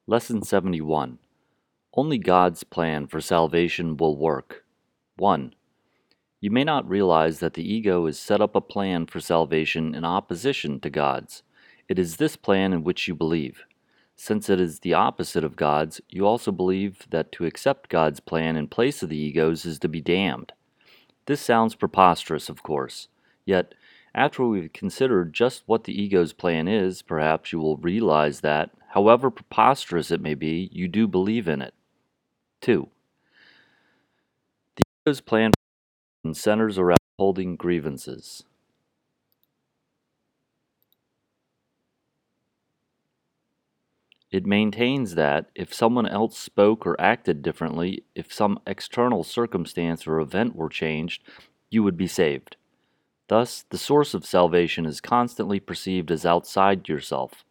Lesson 71. Only God's plan for salvation will work. 1. You may not realize that the ego has set up a plan for salvation in opposition to God's. It is this plan in which you believe. Since it is the opposite of God's, you also believe that to accept God's plan in place of the ego's is to be damned. This sounds preposterous, of course. Yet, after we've considered just what the ego's plan is, perhaps you will realize that, however preposterous it may be, you do believe in it. 2. The ego's plan centers around holding grievances. It maintains that if someone else spoke or acted differently, if some external circumstance or event were changed, you would be saved. Thus, the source of salvation is constantly perceived as outside yourself.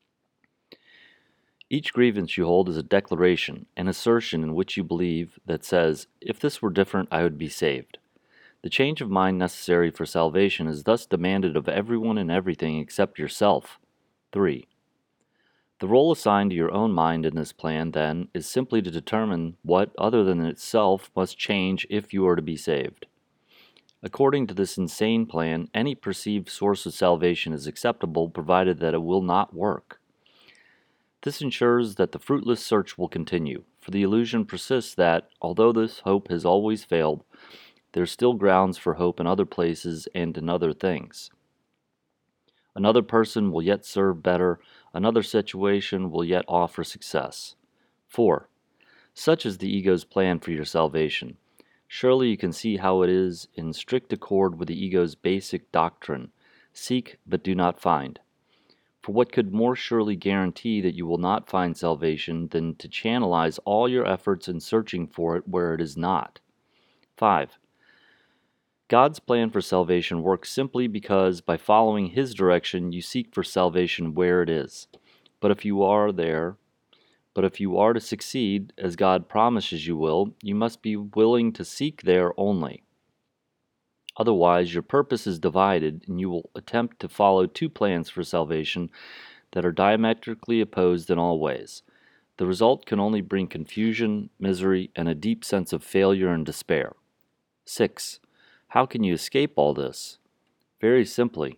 Each grievance you hold is a declaration, an assertion in which you believe that says, if this were different, I would be saved. The change of mind necessary for salvation is thus demanded of everyone and everything except yourself. 3. The role assigned to your own mind in this plan, then, is simply to determine what, other than itself, must change if you are to be saved. According to this insane plan, any perceived source of salvation is acceptable provided that it will not work. This ensures that the fruitless search will continue, for the illusion persists that, although this hope has always failed, there are still grounds for hope in other places and in other things. Another person will yet serve better, another situation will yet offer success. 4. Such is the ego's plan for your salvation. Surely you can see how it is in strict accord with the ego's basic doctrine, seek but do not find. For what could more surely guarantee that you will not find salvation than to channelize all your efforts in searching for it where it is not? 5. God's plan for salvation works simply because by following His direction you seek for salvation where it is. But if you are to succeed, as God promises you will, you must be willing to seek there only. Otherwise, your purpose is divided, and you will attempt to follow two plans for salvation that are diametrically opposed in all ways. The result can only bring confusion, misery, and a deep sense of failure and despair. 6. How can you escape all this? Very simply.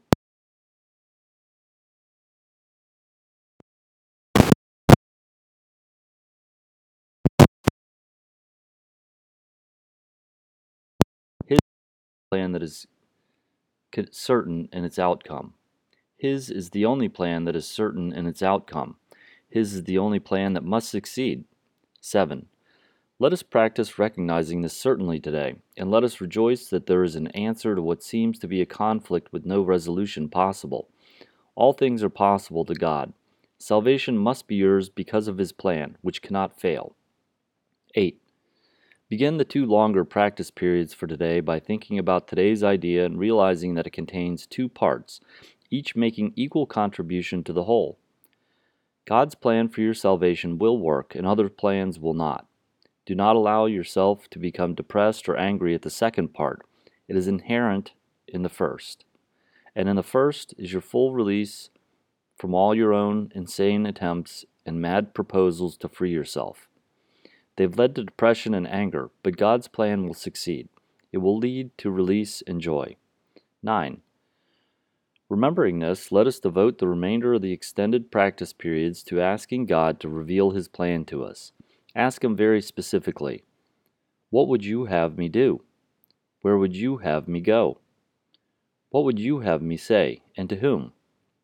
His plan that is certain in its outcome. His is the only plan that is certain in its outcome. His is the only plan that must succeed. 7. Let us practice recognizing this certainly today, and let us rejoice that there is an answer to what seems to be a conflict with no resolution possible. All things are possible to God. Salvation must be yours because of His plan, which cannot fail. 8. Begin the two longer practice periods for today by thinking about today's idea and realizing that it contains two parts, each making equal contribution to the whole. God's plan for your salvation will work, and other plans will not. Do not allow yourself to become depressed or angry at the second part. It is inherent in the first. And in the first is your full release from all your own insane attempts and mad proposals to free yourself. They've led to depression and anger, but God's plan will succeed. It will lead to release and joy. 9. Remembering this, let us devote the remainder of the extended practice periods to asking God to reveal His plan to us. Ask Him very specifically, what would you have me do? Where would you have me go? What would you have me say, and to whom?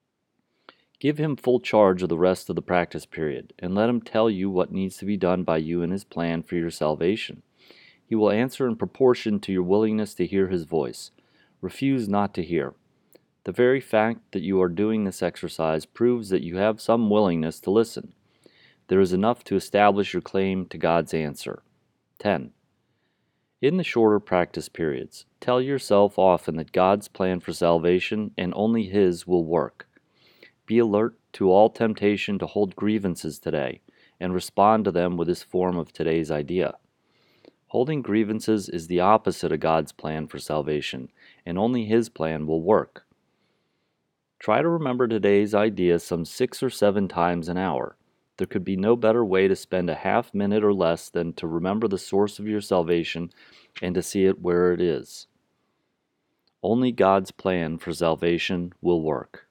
Give Him full charge of the rest of the practice period, and let Him tell you what needs to be done by you in His plan for your salvation. He will answer in proportion to your willingness to hear His voice. Refuse not to hear. The very fact that you are doing this exercise proves that you have some willingness to listen. There is enough to establish your claim to God's answer. 10. In the shorter practice periods, tell yourself often that God's plan for salvation and only His will work. Be alert to all temptation to hold grievances today, and respond to them with this form of today's idea. Holding grievances is the opposite of God's plan for salvation, and only His plan will work. Try to remember today's idea some 6 or 7 times an hour. There could be no better way to spend a half minute or less than to remember the source of your salvation and to see it where it is. Only God's plan for salvation will work.